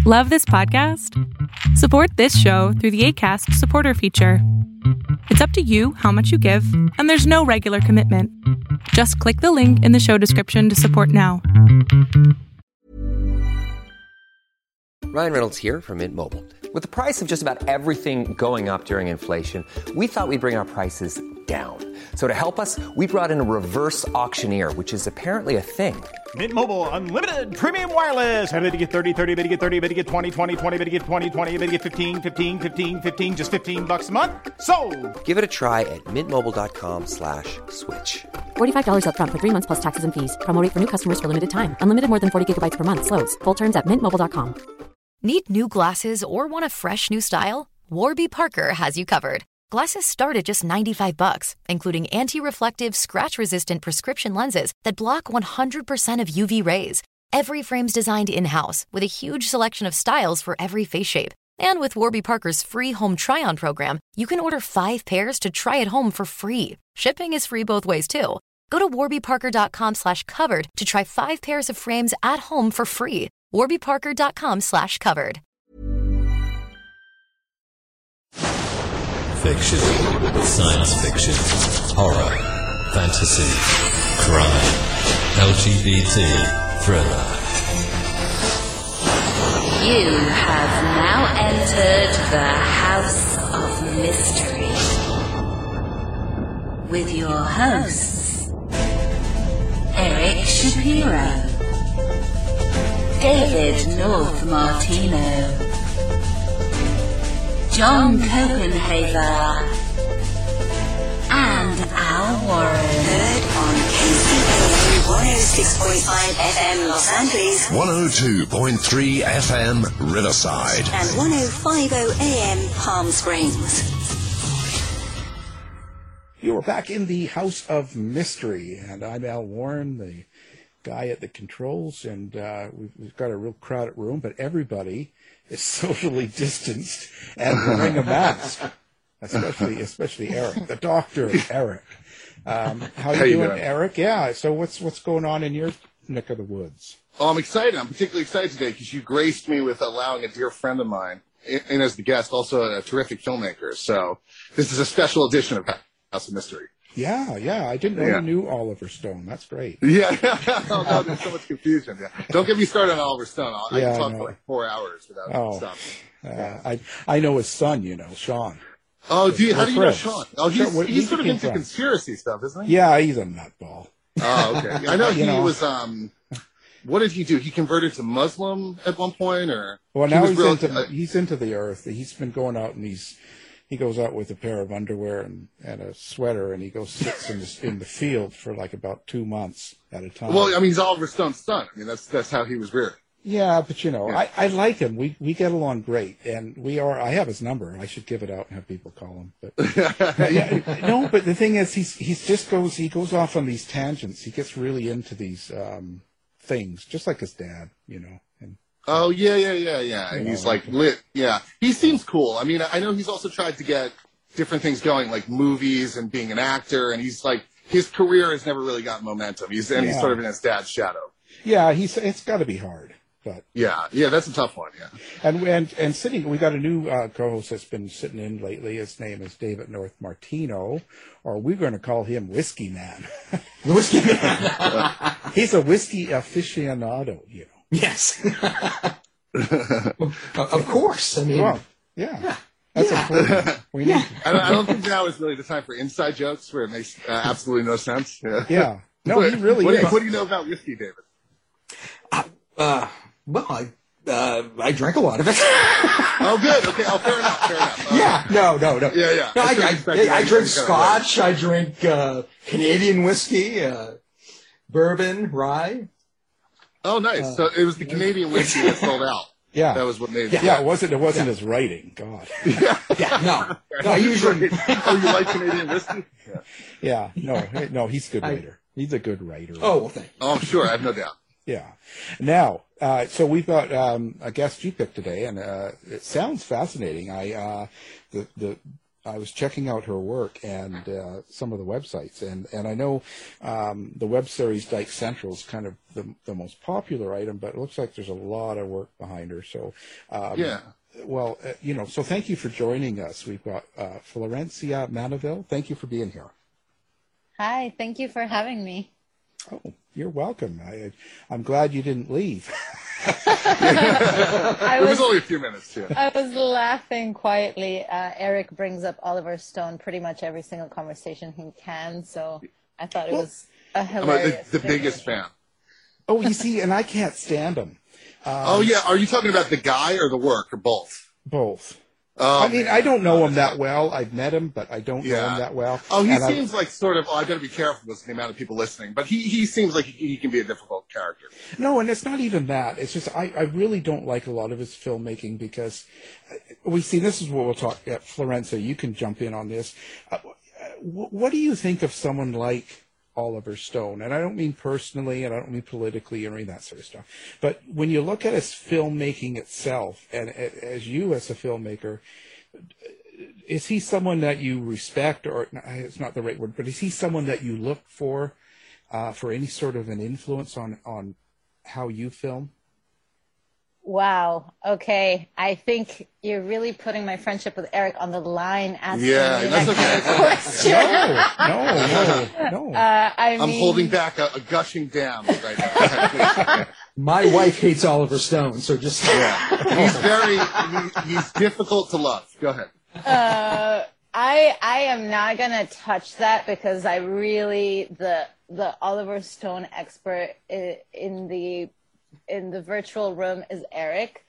Love this podcast? Support this show through the Acast supporter feature. It's up to you how much you give, and there's no regular commitment. Just click the link in the show description to support now. Ryan Reynolds here from Mint Mobile. With the price of just about everything going up during inflation, we thought we'd bring our prices down. So to help us, we brought in a reverse auctioneer, which is apparently a thing. Mint Mobile Unlimited Premium Wireless. How to get 30, 30, bit to get 30, bit to get 20, 20, 20, bit to get 20, 20, bit to get 15, 15, 15, 15, just $15 a month? Sold! Give it a try at mintmobile.com/switch. $45 up front for 3 months plus taxes and fees. Promo rate for new customers for limited time. Unlimited more than 40 gigabytes per month. Slows full terms at mintmobile.com. Need new glasses or want a fresh new style? Warby Parker has you covered. Glasses start at just $95, including anti-reflective, scratch-resistant prescription lenses that block 100% of UV rays. Every frame's designed in-house with a huge selection of styles for every face shape. And with Warby Parker's free home try-on program, you can order 5 pairs to try at home for free. Shipping is free both ways, too. Go to warbyparker.com/covered to try 5 pairs of frames at home for free. warbyparker.com/covered. Fiction, science fiction, horror, fantasy, crime, LGBT, thriller. You have now entered the House of Mystery with your hosts, Eric Shapiro, David North Martino, John Copenhaver, and Al Warren. Heard on KCAA 106.5 FM Los Angeles, 102.3 FM Riverside, and 105.0 AM Palm Springs. You are back in the House of Mystery, and I'm Al Warren, the guy at the controls, and we've got a real crowded room, but everybody is socially distanced and wearing a mask, especially Eric, the doctor, Eric. How you doing, Eric? Yeah, so what's going on in your neck of the woods? Oh, I'm excited. I'm particularly excited today because you graced me with allowing a dear friend of mine in as the guest, also a terrific filmmaker. So this is a special edition of House of Mystery. Yeah, I didn't know you knew Oliver Stone. That's great. Yeah, oh, no, there's so much confusion. Yeah. Don't get me started on Oliver Stone. I can talk for like 4 hours without stopping. I know his son, Sean. Oh, how do you know Sean? Oh, he's sort of into conspiracy stuff, isn't he? Yeah, he's a nutball. Oh, okay. I know he was. What did he do? He converted to Muslim at one point, or well, now he's into the earth. He's been going out and he goes out with a pair of underwear and a sweater, and he goes sits in the field for like about 2 months at a time. Well, I mean, he's Oliver Stone's son. I mean, that's how he was reared. Yeah, but I like him. We get along great, and I have his number. I should give it out and have people call him. But but the thing is, he goes off on these tangents. He gets really into these things, just like his dad, And oh yeah. And he's like lit. Yeah, he seems cool. I mean, I know he's also tried to get different things going, like movies and being an actor. And he's like, his career has never really gotten momentum. He's sort of in his dad's shadow. Yeah, it's got to be hard. But yeah, that's a tough one. Yeah, and sitting, we got a new co-host that's been sitting in lately. His name is David North Martino, or we're going to call him Whiskey Man. The Whiskey Man. He's a whiskey aficionado, Yes. Of course. I mean, well, yeah. That's important. I don't think now is really the time for inside jokes where it makes absolutely no sense. Yeah. No, he really is. What do you know about whiskey, David? Well, I drink a lot of it. Oh, good. Okay. Oh, fair enough. Yeah. No. Yeah. No, I drink Scotch. I drink Canadian whiskey, bourbon, rye. Oh, nice. So it was the Canadian whiskey that sold out. Yeah. That was what made it. Yeah, it wasn't his writing. God. Yeah. No, usually. Oh, you like Canadian whiskey? Yeah. No, he's a good writer. He's a good writer. Oh, well, thank you. Oh, sure. I have no doubt. Yeah. Now, so we've got a guest you picked today, and it sounds fascinating. I was checking out her work and some of the websites, and I know the web series Dyke Central is kind of the most popular item, but it looks like there's a lot of work behind her. So, well, so thank you for joining us. We've got Florencia Manaville. Thank you for being here. Hi, thank you for having me. Oh, you're welcome. I'm glad you didn't leave. It was only a few minutes, too. I was laughing quietly. Eric brings up Oliver Stone pretty much every single conversation he can, so I thought it was a hilarious the biggest fan. Oh, you see, and I can't stand him. Are you talking about the guy or the work, or both? Both. Oh, I mean, I don't know him that well. I've met him, but I don't know him that well. Oh, he seems like sort of, I've got to be careful with the amount of people listening, but he seems like he can be a difficult character. No, and it's not even that. It's just I really don't like a lot of his filmmaking because this is what we'll talk at. Florencia, you can jump in on this. What do you think of someone like Oliver Stone? And I don't mean personally, and I don't mean politically or any of that sort of stuff. But when you look at his filmmaking itself, and as you as a filmmaker, is he someone that you respect, or it's not the right word, but is he someone that you look for any sort of an influence on how you film? Wow. Okay. I think you're really putting my friendship with Eric on the line. Asking me that's okay. Question. No. I'm holding back a gushing dam right now. My wife hates Oliver Stone, so just he's difficult to love. Go ahead. I am not gonna touch that because I really the Oliver Stone expert in the virtual room is Eric.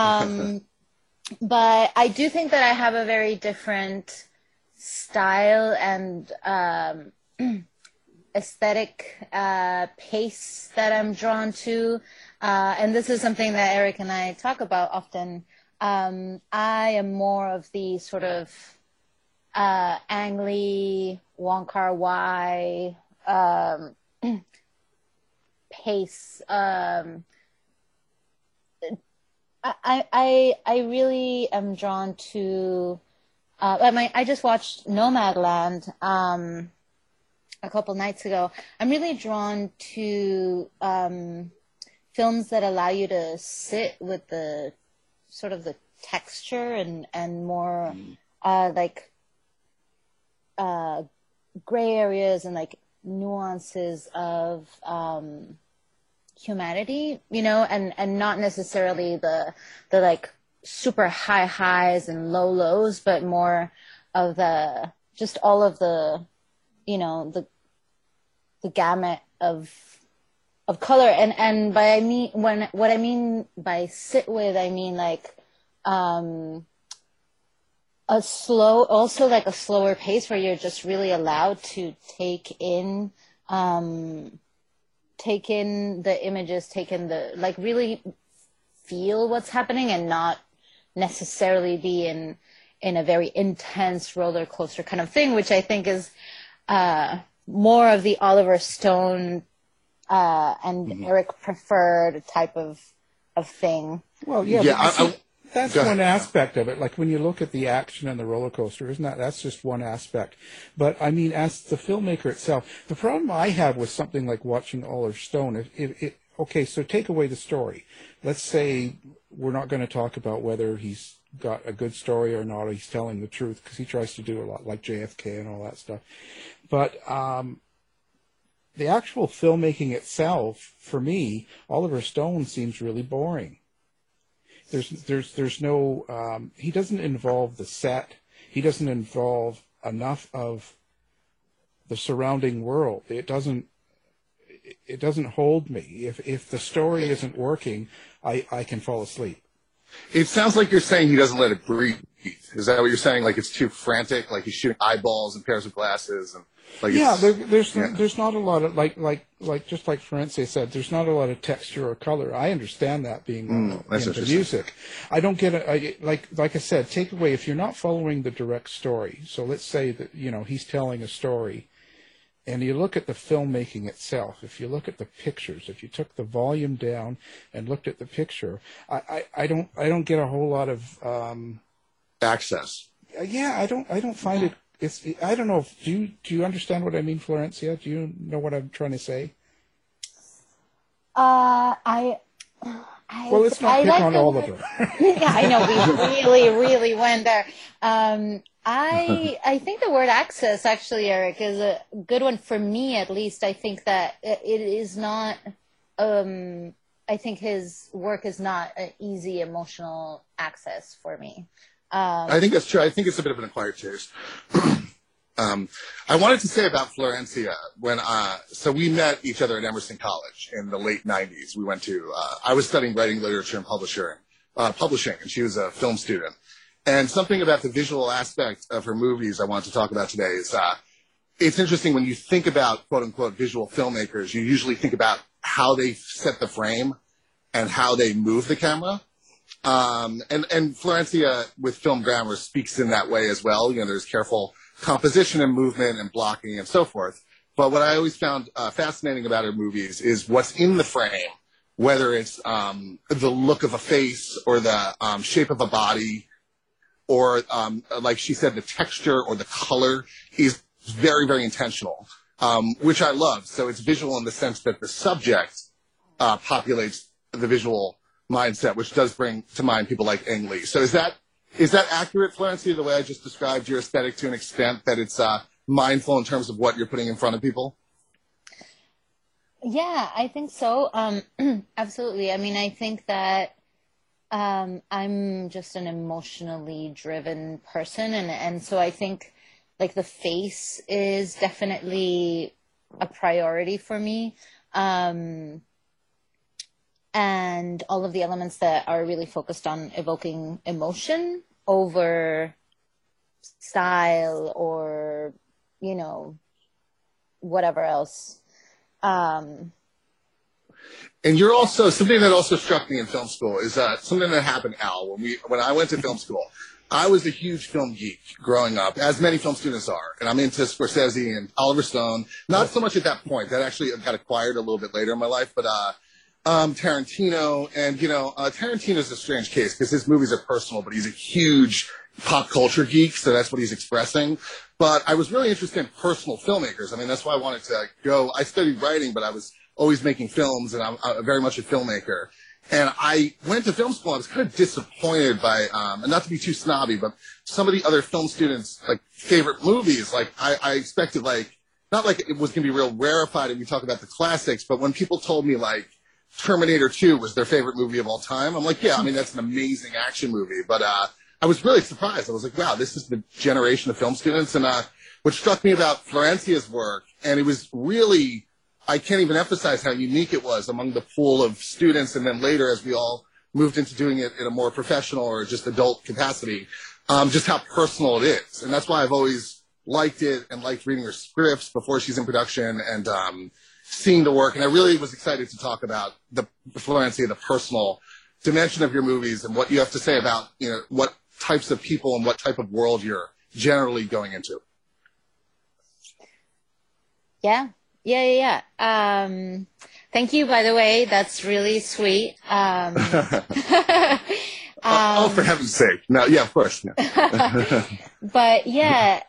But I do think that I have a very different style and aesthetic pace that I'm drawn to. And this is something that Eric and I talk about often. I am more of the sort of Ang Lee, Wong Kar-wai pace. I really am drawn to. I just watched Nomadland a couple nights ago. I'm really drawn to films that allow you to sit with the sort of the texture and more gray areas and like nuances of humanity, and not necessarily the like super high highs and low lows, but more of just all of the the gamut of color. And what I mean by sit with, I mean like a slower pace where you're just really allowed to take in the images, really feel what's happening and not necessarily be in a very intense roller coaster kind of thing, which I think is more of the Oliver Stone and Eric preferred type of thing. Well, that's one aspect of it. Like when you look at the action and the roller coaster, that's just one aspect. But I mean, as the filmmaker itself, the problem I have with something like watching Oliver Stone, okay, so take away the story. Let's say we're not going to talk about whether he's got a good story or not, or he's telling the truth, because he tries to do a lot, like JFK and all that stuff. But the actual filmmaking itself, for me, Oliver Stone seems really boring. There's no he doesn't involve the set. He doesn't involve enough of the surrounding world. It doesn't hold me. If the story isn't working, I can fall asleep. It sounds like you're saying he doesn't let it breathe. Is that what you're saying? Like it's too frantic, like he's shooting eyeballs and pairs of glasses, and like there's not a lot of like just like Florencia said, there's not a lot of texture or color. I understand that being in the music. I don't get it. Like I said, take away if you're not following the direct story. So let's say that he's telling a story, and you look at the filmmaking itself. If you look at the pictures, if you took the volume down and looked at the picture, I don't get a whole lot of access. yeah, I don't find it. I don't know. Do you understand what I mean, Florencia? Do you know what I'm trying to say? Well, let's not pick on Oliver. Yeah, I know we really went there. I think the word access, actually, Eric, is a good one for me, at least. I think that it is not. I think his work is not an easy emotional access for me. I think that's true. I think it's a bit of an acquired taste. I wanted to say about Florencia so we met each other at Emerson College in the late 90s. We went to, I was studying writing, literature, and publishing, and she was a film student. And something about the visual aspect of her movies I want to talk about today is, it's interesting when you think about quote unquote visual filmmakers, you usually think about how they set the frame and how they move the camera. And Florencia with Film Grammar speaks in that way as well. There's careful composition and movement and blocking and so forth. But what I always found fascinating about her movies is what's in the frame, whether it's the look of a face or the shape of a body, or like she said, the texture or the color is very, very intentional, which I love. So it's visual in the sense that the subject populates the visual mindset, which does bring to mind people like Ang Lee. So is that accurate, Florencia, the way I just described your aesthetic to an extent that it's mindful in terms of what you're putting in front of people? Yeah, I think so. Absolutely. I mean, I think that I'm just an emotionally driven person. And so I think like the face is definitely a priority for me. And all of the elements that are really focused on evoking emotion over style or, whatever else. And you're also, something that also struck me in film school is something that happened, Al, when I went to film school. I was a huge film geek growing up, as many film students are. And I'm into Scorsese and Oliver Stone. Not so much at that point. That actually got acquired a little bit later in my life. But Tarantino. And, Tarantino's a strange case because his movies are personal, but he's a huge pop culture geek. So that's what he's expressing. But I was really interested in personal filmmakers. I mean, that's why I wanted to go. I studied writing, but I was always making films, and I'm very much a filmmaker. And I went to film school. I was kind of disappointed by, and not to be too snobby, but some of the other film students' favorite movies. I expected not like it was going to be real rarefied and we talk about the classics, but when people told me Terminator 2 was their favorite movie of all time, I'm like, yeah, I mean, that's an amazing action movie. But I was really surprised. I was like, wow, this is the generation of film students. And what struck me about Florencia's work, and it was really, I can't even emphasize how unique it was among the pool of students, and then later as we all moved into doing it in a more professional or just adult capacity, just how personal it is. And that's why I've always liked it and liked reading her scripts before she's in production and seeing the work. And I really was excited to talk about the Florencia, the personal dimension of your movies and what you have to say about, what types of people and what type of world you're generally going into. Yeah. Thank you, by the way. That's really sweet. For heaven's sake. No, yeah, of course. Yeah. But yeah,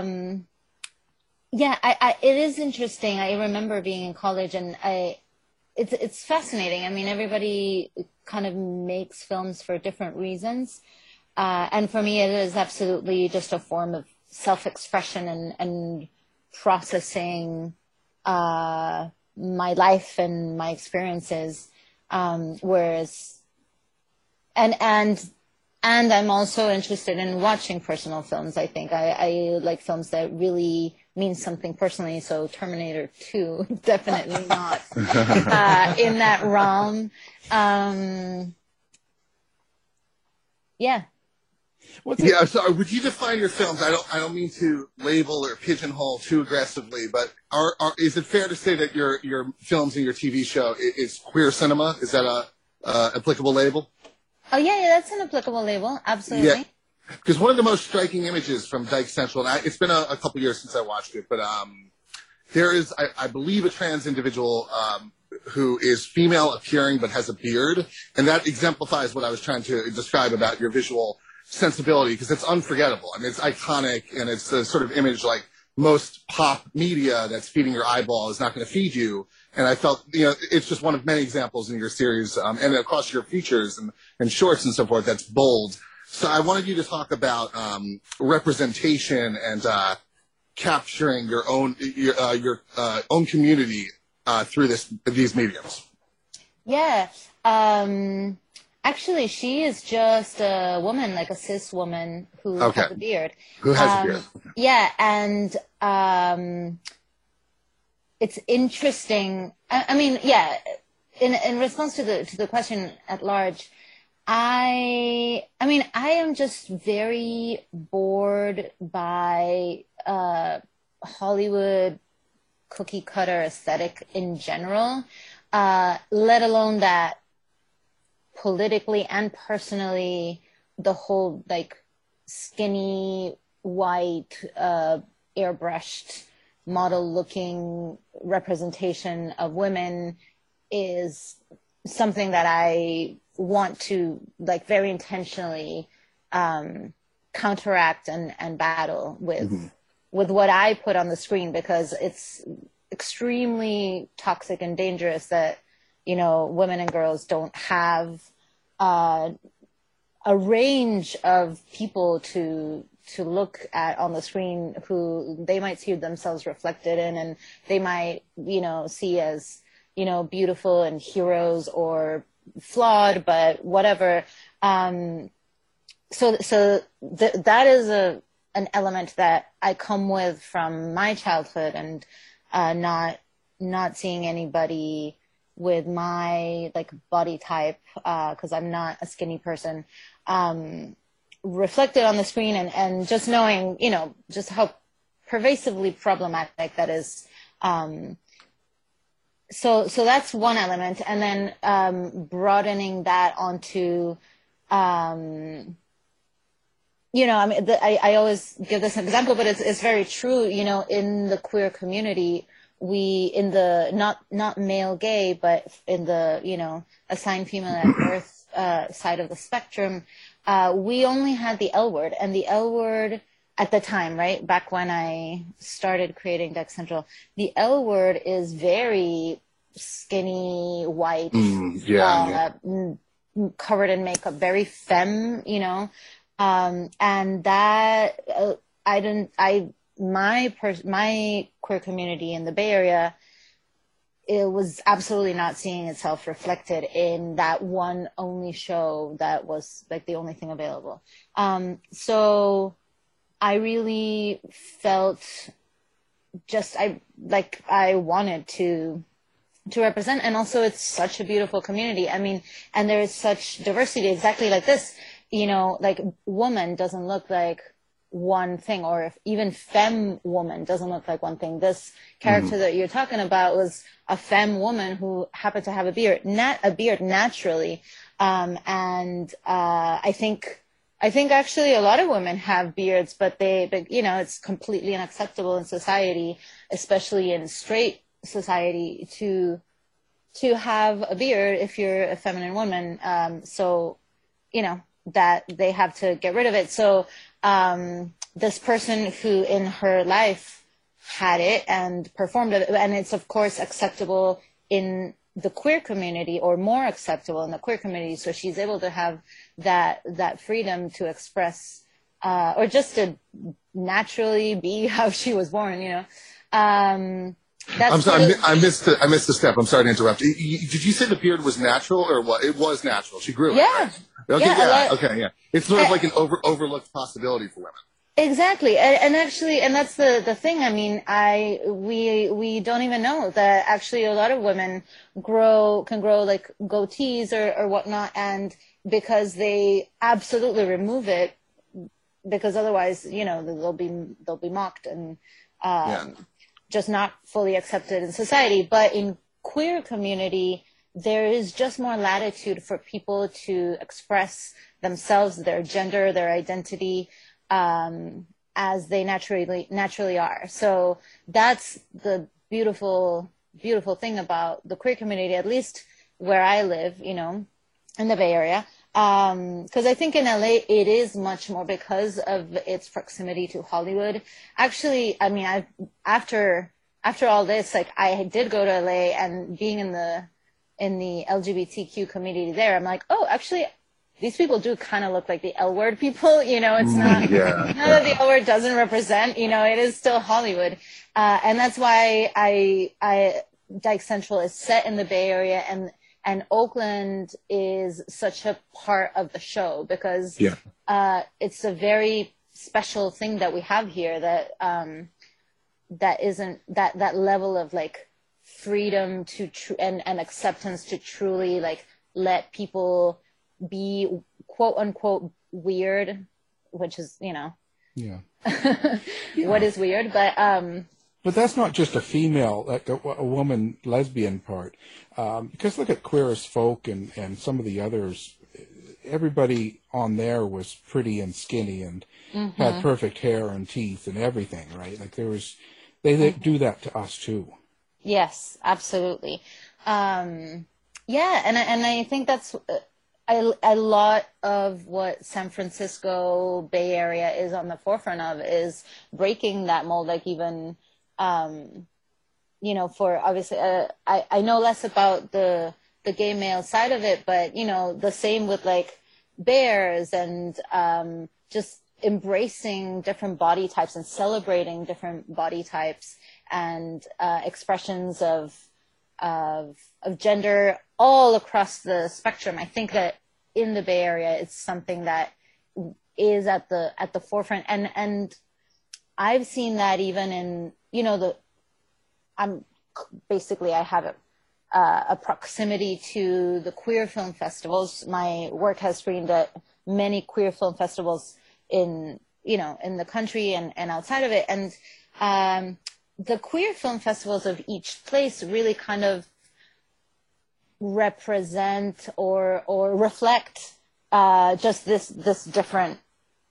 it is interesting. I remember being in college and it's fascinating. I mean, everybody kind of makes films for different reasons. And for me, it is absolutely just a form of self-expression and processing my life and my experiences. Whereas, and I'm also interested in watching personal films. I think I like films that really mean something personally. So Terminator 2, definitely not in that realm. Yeah. Yeah, so would you define your films? I don't mean to label or pigeonhole too aggressively, but is it fair to say that your films and your TV show is queer cinema? Is that a applicable label? Oh yeah, that's an applicable label. Absolutely. Yeah, because one of the most striking images from Dyke Central, and it's been a couple years since I watched it, but there is, I believe, a trans individual who is female appearing but has a beard, and that exemplifies what I was trying to describe about your visual sensibility because it's unforgettable. I mean, it's iconic, and it's the sort of image like most pop media that's feeding your eyeball is not going to feed you. And I felt, it's just one of many examples in your series and across your features and shorts and so forth that's bold. So I wanted you to talk about representation and capturing your own community through these mediums. Yeah. Actually, she is just a woman, like a cis woman who has a beard. Who has a beard. Yeah, and it's interesting. I mean, yeah. In response to the question at large, I mean, I am just very bored by Hollywood cookie cutter aesthetic in general, let alone that politically and personally, the whole like skinny, white, airbrushed, model-looking representation of women is something that I want to like very intentionally counteract and battle with what I put on the screen, because it's extremely toxic and dangerous that women and girls don't have a range of people to look at on the screen who they might see themselves reflected in, and they might see as beautiful and heroes or flawed, but whatever. So that is an element that I come with from my childhood, and not seeing anybody with my like body type, because I'm not a skinny person, reflected on the screen, and just knowing, just how pervasively problematic that is. So that's one element, and then broadening that onto, I mean, I always give this example, but it's very true. In the queer community, we in the not male gay, but in the assigned female at birth side of the spectrum, we only had the L word, and the L word at the time, right back when I started creating Dex Central, the L word is very skinny, white, covered in makeup, very femme, and that my queer community in the Bay Area, it was absolutely not seeing itself reflected in that one only show that was like the only thing available. So I really felt I wanted to represent, and also it's such a beautiful community. I mean, and there is such diversity, exactly like this, like woman doesn't look like one thing, or if even femme woman doesn't look like one thing. This character that you're talking about was a femme woman who happened to have a beard naturally. And I think actually a lot of women have beards, but it's completely unacceptable in society, especially in straight society, to have a beard if you're a feminine woman. So, that they have to get rid of it. So, this person who in her life had it and performed it, and it's of course acceptable in the queer community, or more acceptable in the queer community. So she's able to have that freedom to express, or just to naturally be how she was born, I'm sorry, I missed the step. I'm sorry to interrupt. Did you say the beard was natural, or what? It was natural. She grew it. Yeah. Right? Okay, yeah. It's sort of like an overlooked possibility for women. Exactly, and actually, and that's the thing. I mean, we don't even know that actually a lot of women can grow like goatees or whatnot, and because they absolutely remove it, because otherwise, they'll be mocked and just not fully accepted in society. But in queer community, there is just more latitude for people to express themselves, their gender, their identity, as they naturally are. So that's the beautiful thing about the queer community, at least where I live, in the Bay Area. Because I think in LA it is much more because of its proximity to Hollywood. Actually, I mean, after all this, like I did go to LA, and being in the LGBTQ community there, I'm like, oh, actually, these people do kind of look like the L Word people. You know, it's not not that the L Word doesn't represent. You know, it is still Hollywood, and that's why Dyke Central is set in the Bay Area, and Oakland is such a part of the show because it's a very special thing that we have here that that isn't that level of like freedom to and acceptance to truly like let people be quote unquote weird, which is, you know, what is weird, but that's not just a female, like a woman lesbian part. Because look at Queer as Folk and some of the others. Everybody on there was pretty and skinny and had perfect hair and teeth and everything, right? Like they do that to us too. Yes, absolutely. And I think that's a lot of what San Francisco Bay Area is on the forefront of is breaking that mold, like even. You know, for obviously, I know less about the gay male side of it, but, you know, the same with like bears and just embracing different body types and celebrating different body types and expressions of gender all across the spectrum. I think that in the Bay Area, it's something that is at the forefront, and I've seen that even in, you know, I have a proximity to the queer film festivals. My work has screened at many queer film festivals in the country and outside of it. And the queer film festivals of each place really kind of represent or reflect just this difference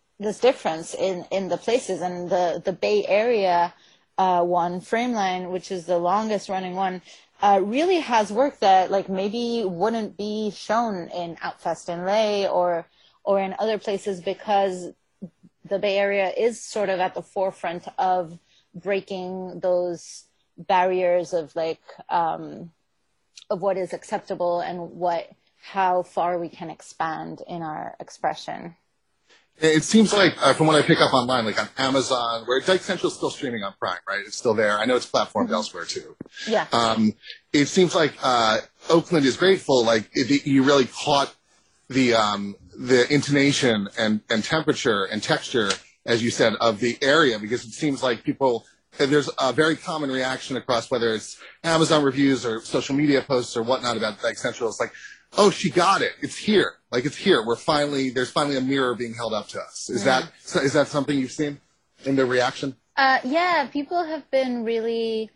in the places. And the Bay Area one, Frameline, which is the longest running one, really has work that like maybe wouldn't be shown in Outfest in LA or in other places, because the Bay Area is sort of at the forefront of breaking those barriers of like of what is acceptable and how far we can expand in our expression. It seems like, from what I pick up online, like on Amazon, where Dyke Central is still streaming on Prime, right? It's still there. I know it's platformed elsewhere too. Yeah. It seems like Oakland is grateful. Like you really caught the intonation and temperature and texture, as you said, of the area, because it seems like there's a very common reaction across whether it's Amazon reviews or social media posts or whatnot about Dyke Central. It's like, oh, she got it. It's here. Like, it's here. There's finally a mirror being held up to us. Is that something you've seen in the reaction? Yeah, people have been really,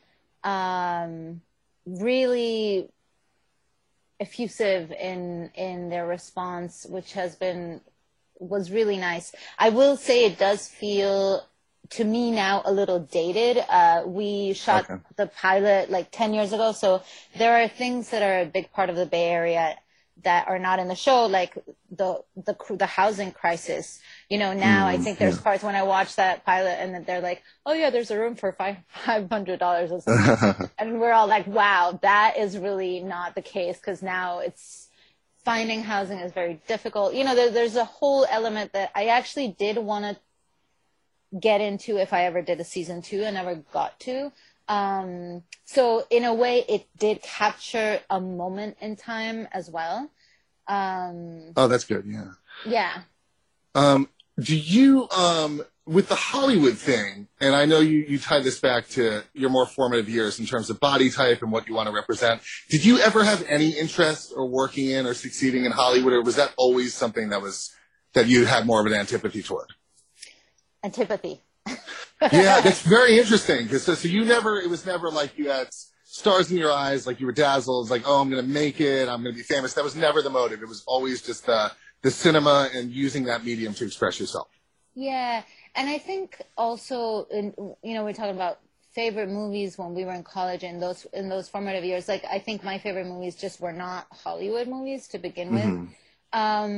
really effusive in their response, which was really nice. I will say it does feel, to me now, a little dated. We shot the pilot like 10 years ago, so there are things that are a big part of the Bay Area that are not in the show, like the housing crisis. You know, now I think there's parts when I watch that pilot and they're like, oh yeah, there's a room for $500 or something. And we're all like, wow, that is really not the case, because now it's finding housing is very difficult. You know, there's a whole element that I actually did want to get into if I ever did a season 2 and never got to. So in a way, it did capture a moment in time as well. Oh, that's good. Yeah. Yeah. Do you, with the Hollywood thing, and I know you tie this back to your more formative years in terms of body type and what you want to represent. Did you ever have any interest or working in or succeeding in Hollywood, or was that always something that you had more of an antipathy toward? Antipathy. Yeah, that's very interesting. Because so it was never like you had stars in your eyes, like you were dazzled, like, oh, I'm going to make it, I'm going to be famous. That was never the motive. It was always just the cinema and using that medium to express yourself. Yeah, and I think also, we're talking about favorite movies when we were in college and in those formative years. Like, I think my favorite movies just were not Hollywood movies to begin with.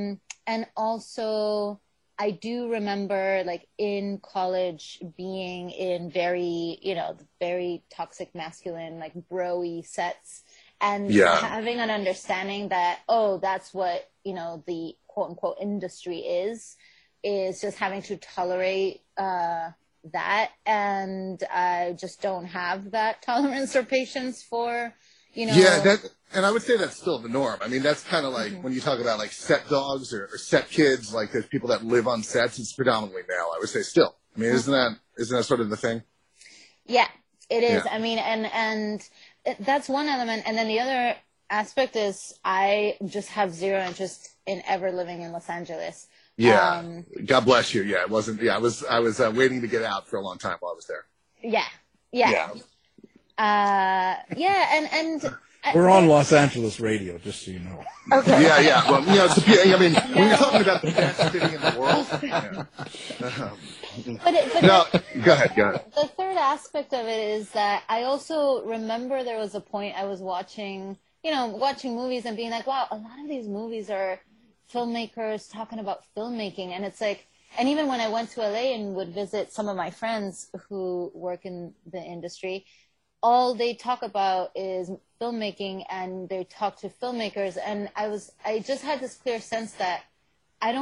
And also, I do remember, like, in college being in very, very toxic masculine, like, bro-y sets, and having an understanding that, that's what, the quote-unquote industry is just having to tolerate that. And I just don't have that tolerance or patience for, Yeah, and I would say that's still the norm. I mean, that's kind of like when you talk about like set dogs or set kids, like there's people that live on sets, it's predominantly male, I would say still. I mean, isn't that sort of the thing? Yeah, it is. Yeah. I mean, and that's one element. And then the other aspect is I just have zero interest in ever living in Los Angeles. Yeah. God bless you. Yeah, it wasn't, I was waiting to get out for a long time while I was there. Yeah. And we're on Los Angeles radio, just so you know. Okay. Yeah. Well, I mean, when you're talking about the best city in the world. Go ahead. The third aspect of it is that I also remember there was a point I was watching movies and being like, wow, a lot of these movies are filmmakers talking about filmmaking. And it's like, and even when I went to LA and would visit some of my friends who work in the industry, all they talk about is filmmaking, and they talk to filmmakers. And I just had this clear sense that I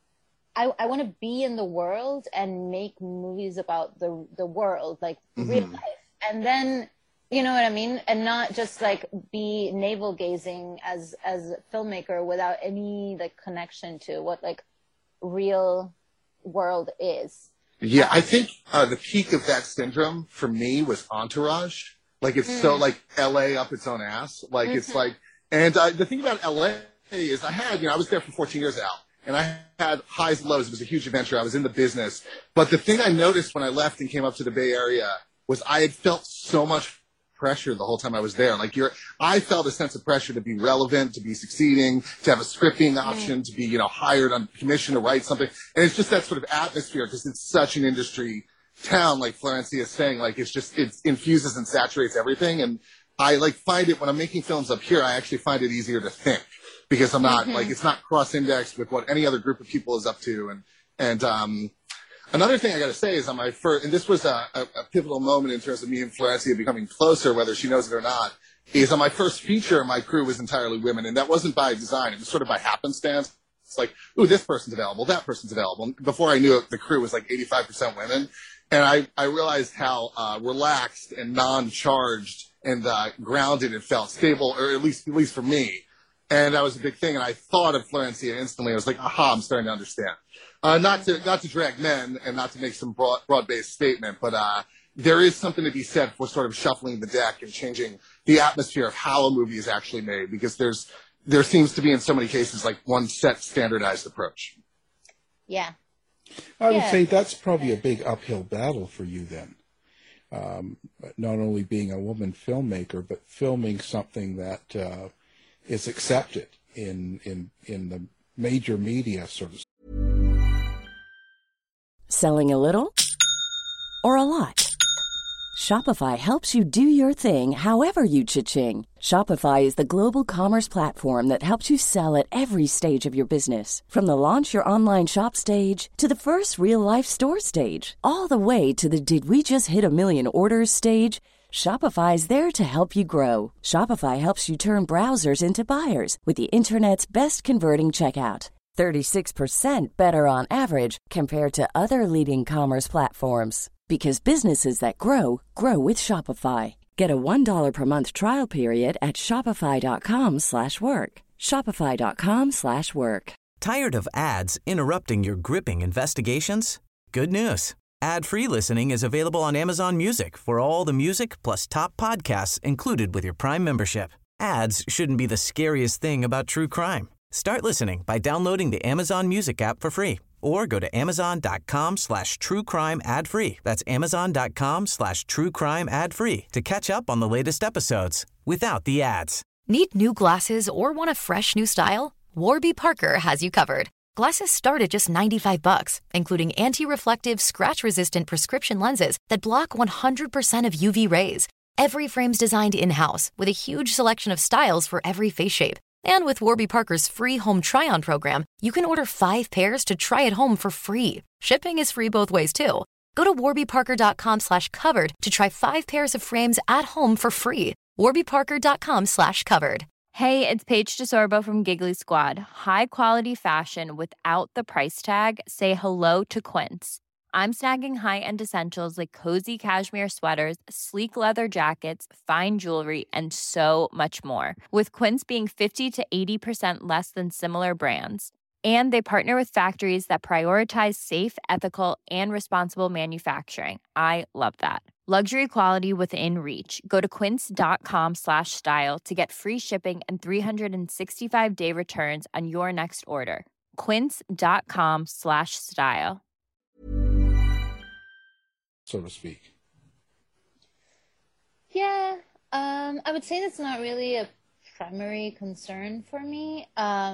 want to be in the world and make movies about the world, like real life. And then, you know what I mean? And not just like be navel gazing as a filmmaker without any like connection to what like real world is. Yeah, I think the peak of that syndrome for me was Entourage. Like, it's so, like, L.A. up its own ass. Like, it's like, and the thing about L.A. is I was there for 14 years out, and I had highs and lows. It was a huge adventure. I was in the business. But the thing I noticed when I left and came up to the Bay Area was I had felt so much pressure the whole time I was there. Like, I felt a sense of pressure to be relevant, to be succeeding, to have a scripting option, to be, hired on commission to write something. And it's just that sort of atmosphere, because it's such an industry town, like Florencia is saying, like it infuses and saturates everything. And I like find it when I'm making films up here, I actually find it easier to think, because I'm not like, it's not cross-indexed with what any other group of people is up to. And another thing I got to say is on my first, and this was a pivotal moment in terms of me and Florencia becoming closer, whether she knows it or not, is on my first feature, my crew was entirely women. And that wasn't by design. It was sort of by happenstance. It's like, ooh, this person's available, that person's available. And before I knew it, the crew was like 85% women. And I realized how relaxed and non-charged and grounded it felt, stable, or at least for me. And that was a big thing. And I thought of Florencia instantly. I was like, aha, I'm starting to understand. Not to drag men and not to make some broad-based statement, but there is something to be said for sort of shuffling the deck and changing the atmosphere of how a movie is actually made, because there seems to be in so many cases like one set standardized approach. Yeah. I would say that's probably a big uphill battle for you then. Not only being a woman filmmaker, but filming something that is accepted in the major media, sort of. Selling a little or a lot? Shopify helps you do your thing however you cha-ching. Shopify is the global commerce platform that helps you sell at every stage of your business. From the launch your online shop stage to the first real-life store stage, all the way to the did we just hit a million orders stage. Shopify is there to help you grow. Shopify helps you turn browsers into buyers with the internet's best converting checkout. 36% better on average compared to other leading commerce platforms. Because businesses that grow, grow with Shopify. Get a $1 per month trial period at shopify.com/work. Shopify.com/work. Tired of ads interrupting your gripping investigations? Good news. Ad-free listening is available on Amazon Music for all the music plus top podcasts included with your Prime membership. Ads shouldn't be the scariest thing about true crime. Start listening by downloading the Amazon Music app for free or go to amazon.com/truecrime ad-free. That's amazon.com/truecrime ad-free to catch up on the latest episodes without the ads. Need new glasses or want a fresh new style? Warby Parker has you covered. Glasses start at just $95, including anti-reflective, scratch-resistant prescription lenses that block 100% of UV rays. Every frame's designed in-house with a huge selection of styles for every face shape. And with Warby Parker's free home try-on program, you can order 5 pairs to try at home for free. Shipping is free both ways, too. Go to warbyparker.com/covered to try 5 pairs of frames at home for free. warbyparker.com/covered. Hey, it's Paige DeSorbo from Giggly Squad. High quality fashion without the price tag. Say hello to Quince. I'm snagging high-end essentials like cozy cashmere sweaters, sleek leather jackets, fine jewelry, and so much more. With Quince being 50 to 80% less than similar brands. And they partner with factories that prioritize safe, ethical, and responsible manufacturing. I love that. Luxury quality within reach. Go to quince.com/style to get free shipping and 365-day returns on your next order. Quince.com/style. So to speak. Yeah, I would say that's not really a primary concern for me.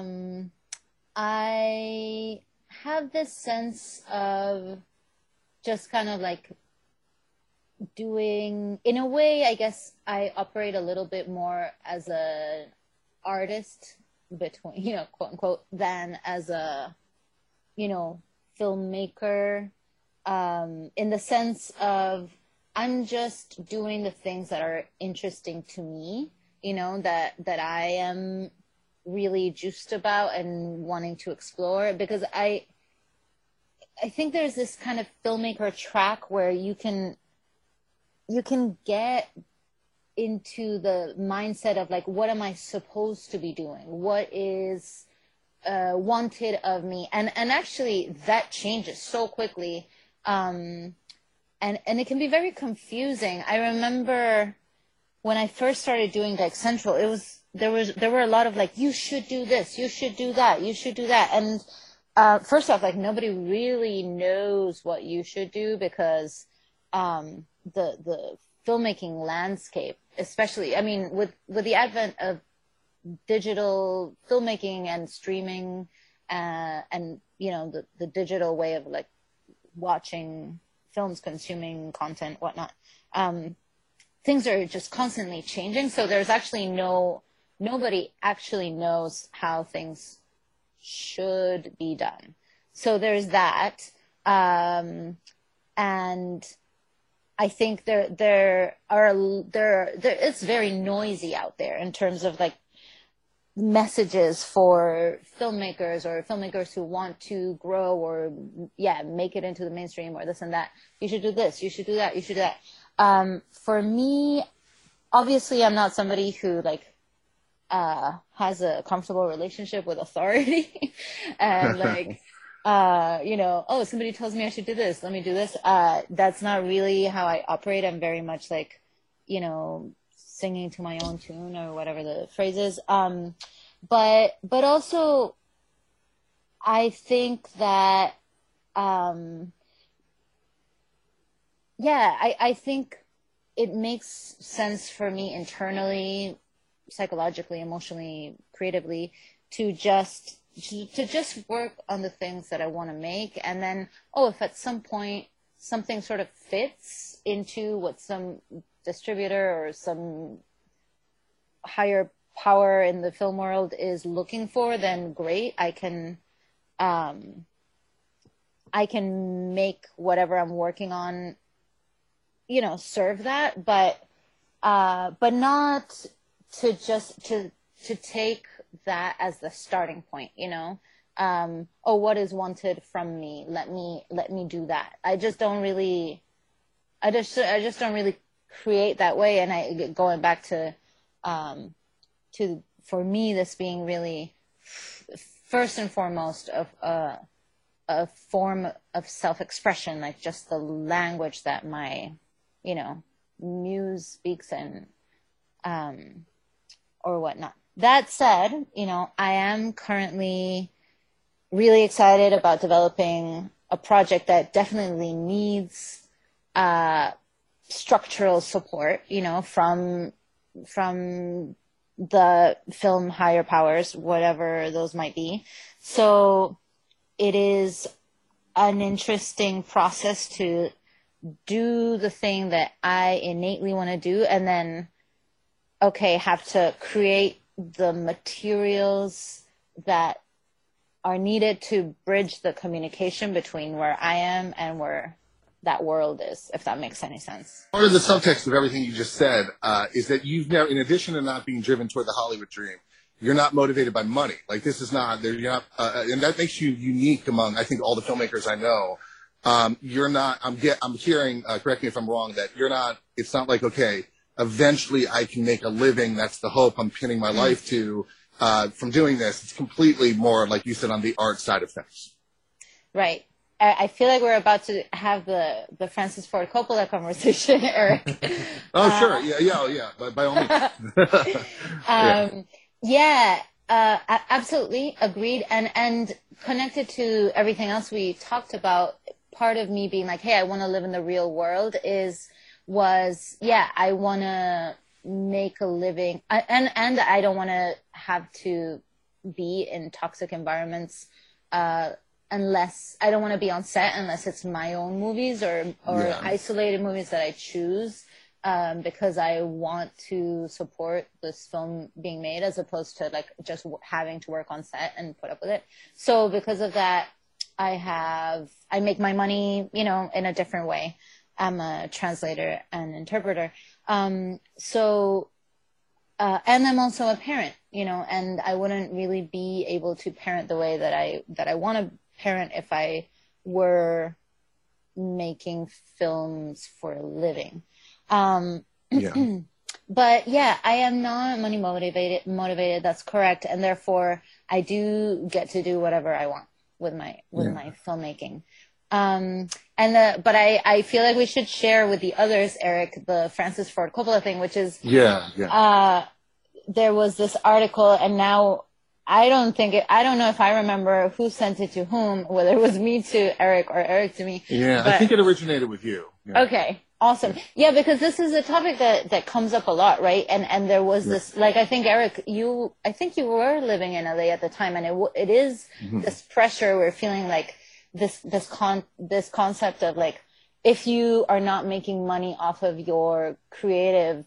I have this sense of just kind of like doing, in a way, I guess I operate a little bit more as an artist between, quote unquote, than as a, filmmaker, in the sense of I'm just doing the things that are interesting to me, that I am really juiced about and wanting to explore, because I think there's this kind of filmmaker track where you can get into the mindset of like, what am I supposed to be doing? What is wanted of me? And actually that changes so quickly. And it can be very confusing. I remember when I first started doing like Central, there were a lot of like, you should do this, you should do that, you should do that. And first off, like nobody really knows what you should do, because the filmmaking landscape, especially, I mean, with the advent of digital filmmaking and streaming, and the digital way of like watching films, consuming content, whatnot, things are just constantly changing. So there's actually nobody actually knows how things should be done. So there's that. And I think there it's very noisy out there in terms of like messages for filmmakers or filmmakers who want to grow or make it into the mainstream or this and that. You should do this, you should do that, you should do that. For me, obviously I'm not somebody who like has a comfortable relationship with authority and like somebody tells me I should do this, let me do this. That's not really how I operate. I'm very much like, singing to my own tune or whatever the phrase is. But also I think that, I think it makes sense for me internally, psychologically, emotionally, creatively, to just work on the things that I want to make. And then, if at some point something sort of fits into what some distributor or some higher power in the film world is looking for, then great. I can make whatever I'm working on, serve that, but not to just to take that as the starting point, what is wanted from me? Let me do that. I just don't really create that way. And going back to for me, this being really first and foremost of a form of self-expression, like just the language that my, muse speaks in, or whatnot. That said, I am currently really excited about developing a project that definitely needs structural support, from the film higher powers, whatever those might be. So it is an interesting process to do the thing that I innately want to do, and then, have to create the materials that are needed to bridge the communication between where I am and where that world is, if that makes any sense. Part of the subtext of everything you just said is that you've never, in addition to not being driven toward the Hollywood dream, you're not motivated by money. Like, this is not, you're not, and that makes you unique among, I think, all the filmmakers I know. You're not, I'm hearing, correct me if I'm wrong, that you're not, it's not like, okay, eventually I can make a living. That's the hope I'm pinning my life to, from doing this. It's completely more, like you said, on the art side of things. Right. I feel like we're about to have the Francis Ford Coppola conversation, Eric. Oh, sure. Yeah. By all means. Absolutely. Agreed. And connected to everything else we talked about, part of me being like, hey, I want to live in the real world I want to make a living. And I don't want to have to be in toxic environments, unless I don't want to be on set unless it's my own movies or isolated movies that I choose, because I want to support this film being made as opposed to like just having to work on set and put up with it. So because of that, I make my money, in a different way. I'm a translator and interpreter. And I'm also a parent, and I wouldn't really be able to parent the way that I want to parent if I were making films for a living. But I am not money motivated. That's correct. And therefore I do get to do whatever I want with my filmmaking. But I feel like we should share with the others, Eric, the Francis Ford Coppola thing, which is, there was this article, and now I don't know if I remember who sent it to whom, whether it was me to Eric or Eric to me. Yeah, I think it originated with you. Yeah. Okay, awesome. Yeah, because this is a topic that comes up a lot, right? And there was this, like, I think, Eric, you were living in LA at the time, and it is this pressure we're feeling, like this concept of, like, if you are not making money off of your creative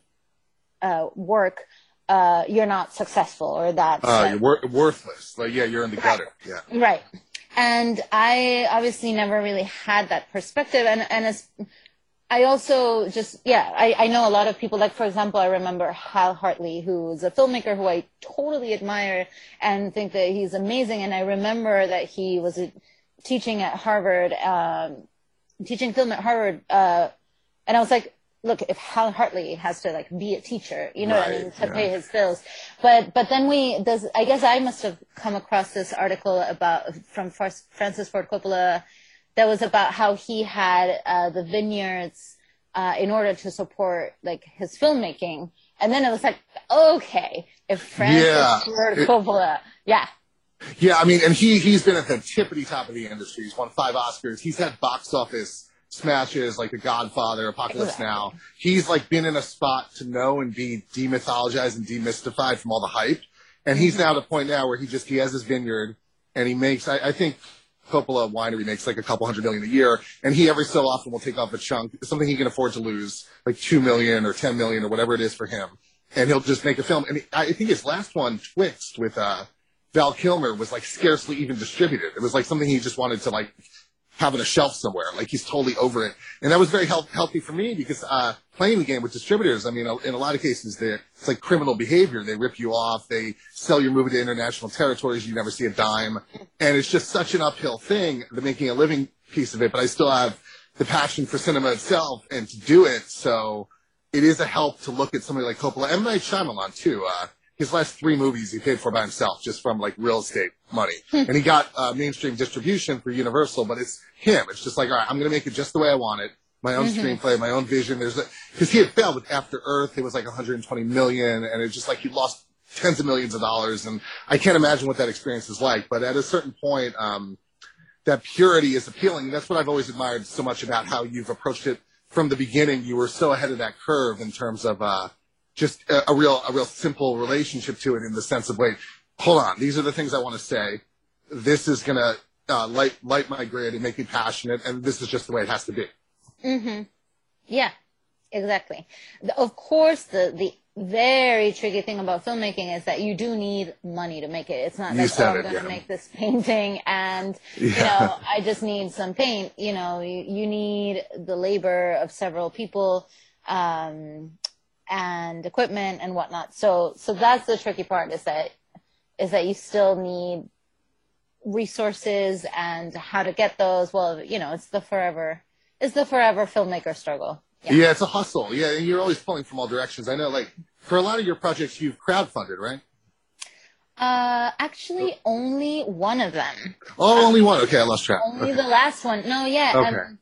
work, you're not successful, or that's you're worthless. Like, you're in the gutter. Yeah. Right. And I obviously never really had that perspective. And as I also just, I know a lot of people, like, for example, I remember Hal Hartley, who's a filmmaker who I totally admire and think that he's amazing. And I remember that he was teaching at Harvard, teaching film at Harvard. And I was like, look, if Hal Hartley has to, like, be a teacher, what I mean, to pay his bills. But then I guess I must have come across this article from Francis Ford Coppola that was about how he had the vineyards in order to support, like, his filmmaking. And then it was like, okay, if Francis Ford Coppola, Yeah, I mean, and he's been at the tippity top of the industry. He's won 5 Oscars. He's had box office smashes like The Godfather, Apocalypse Now. He's, like, been in a spot to know and be demythologized and demystified from all the hype. And he's now at a point now where he has his vineyard, and he makes, I think Coppola Winery makes like a couple $100 million a year, and he every so often will take off a chunk, something he can afford to lose, like $2 million or $10 million or whatever it is for him. And he'll just make a film. And I think his last one, Twixt, with Val Kilmer, was, like, scarcely even distributed. It was like something he just wanted to, like, have on a shelf somewhere. Like, he's totally over it. And that was very healthy for me, because playing the game with distributors, I mean, in a lot of cases, it's like criminal behavior. They rip you off. They sell your movie to international territories. You never see a dime. And it's just such an uphill thing, the making a living piece of it. But I still have the passion for cinema itself and to do it. So it is a help to look at somebody like Coppola. M. Night Shyamalan, too. His last 3 movies he paid for by himself, just from, like, real estate money. And he got mainstream distribution for Universal, but it's him. It's just like, all right, I'm going to make it just the way I want it. My own screenplay, my own vision. Because he had failed with After Earth. It was like $120 million, and it's just like he lost tens of millions of dollars. And I can't imagine what that experience is like. But at a certain point, that purity is appealing. That's what I've always admired so much about how you've approached it from the beginning. You were so ahead of that curve in terms of just a real simple relationship to it, in the sense of, wait, hold on, these are the things I want to say. This is going to light my grid and make me passionate, and this is just the way it has to be. Yeah, exactly. Of course, the very tricky thing about filmmaking is that you do need money to make it. It's not like, I'm going to make this painting and, I just need some paint. You need the labor of several people, and equipment and whatnot. So that's the tricky part is that you still need resources and how to get those. Well, it's the forever filmmaker struggle. Yeah, it's a hustle. Yeah, and you're always pulling from all directions. I know, like, for a lot of your projects, you've crowdfunded, right? Actually, only one of them. Oh, only one. Okay, I lost track. Only the last one. No, yeah. Okay.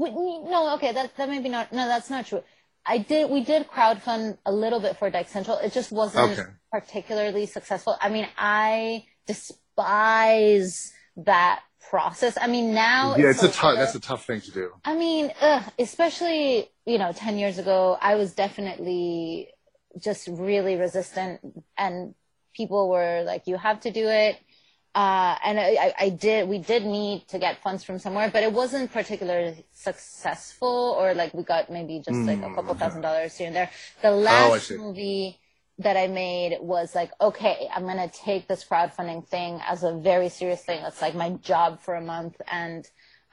That may be not. No, that's not true. We did crowdfund a little bit for Dyke Central. It just wasn't particularly successful. I mean, I despise that process. I mean, now that's a tough thing to do. I mean, especially 10 years ago, I was definitely just really resistant, and people were like, "You have to do it." And we did need to get funds from somewhere, but it wasn't particularly successful, or like we got maybe just like a couple $1,000s here and there. The last movie that I made was like, okay, I'm going to take this crowdfunding thing as a very serious thing. It's like my job for a month. And,